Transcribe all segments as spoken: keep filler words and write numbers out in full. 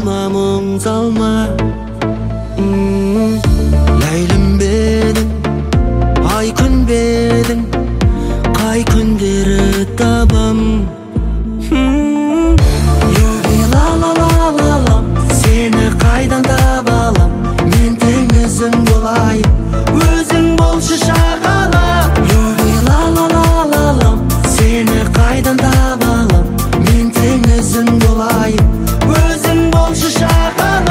Алма мұң салма. Ләйлім бедің, ай күн бедің, қай күндері табам. Юби ла ла ла ла ла, сені қайдан табалам. Мен теңізің болайын, өзің болшы шағала. Юби ла ла ла ла ла, сені қайдан табалам. Мен теңізің болайын, өзің болшы шағала.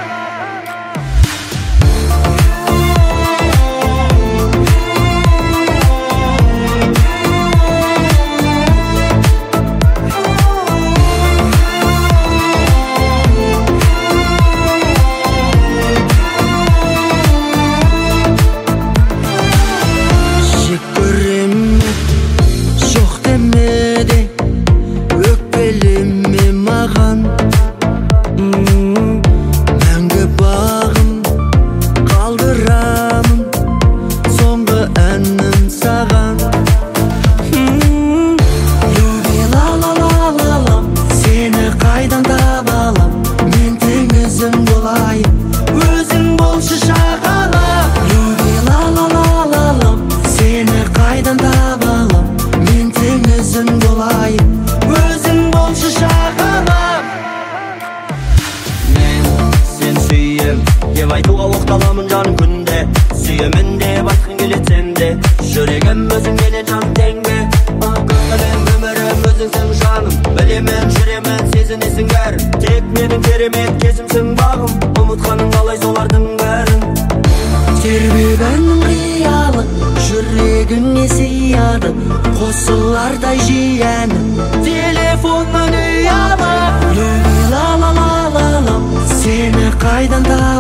Деп айтуға оқталамын жаным күнде, сүйемін деп айтқың келет сенде. Жүрегім өзің менен жан теңге, көңілім өмірім өзіңсің жаным. Білемін жүремін сезінесің бәрін, тек менің керемет кезімсің бағым. Ұмытқаның қалай солардың бәрін. Тербегеннің қиялы жүрегіңе сияды, қосылардай жияны телефонның ұялы. Ла ла ла ла ла, сені қайдан